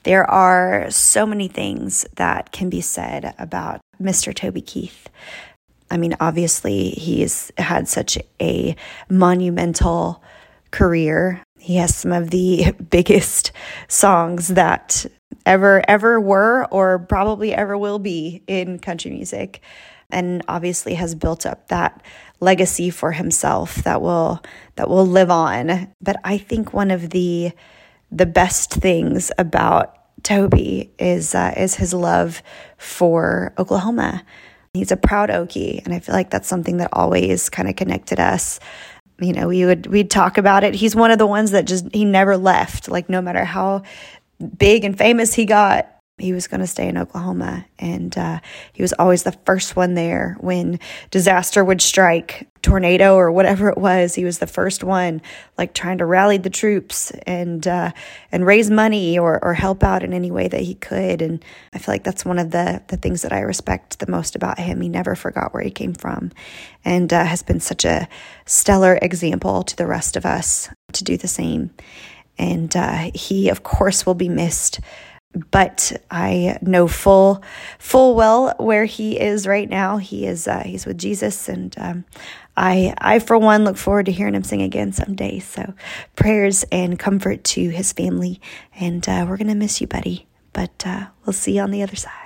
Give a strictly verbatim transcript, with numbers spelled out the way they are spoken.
There are so many things that can be said about Mister Toby Keith. I mean, obviously, he's had such a monumental career. He has some of the biggest songs that ever, ever were or probably ever will be in country music, and obviously has built up that legacy for himself that will that will live on. But I think one of the the best things about Toby is uh, is his love for Oklahoma. He's a proud Okie, and I feel like that's something that always kind of connected us. You know, we would we'd talk about it. He's one of the ones that just he never left. Like, no matter how big and famous he got, he was going to stay in Oklahoma. And uh, he was always the first one there when disaster would strike, tornado or whatever it was. He was the first one, like, trying to rally the troops and uh, and raise money or or help out in any way that he could. And I feel like that's one of the the things that I respect the most about him. He never forgot where he came from, and uh, has been such a stellar example to the rest of us to do the same. And uh, he, of course, will be missed. But I know full, full well where he is right now. He is uh, he's with Jesus, and um, I, I for one look forward to hearing him sing again someday. So prayers and comfort to his family, and uh, we're gonna miss you, buddy. But uh, we'll see you on the other side.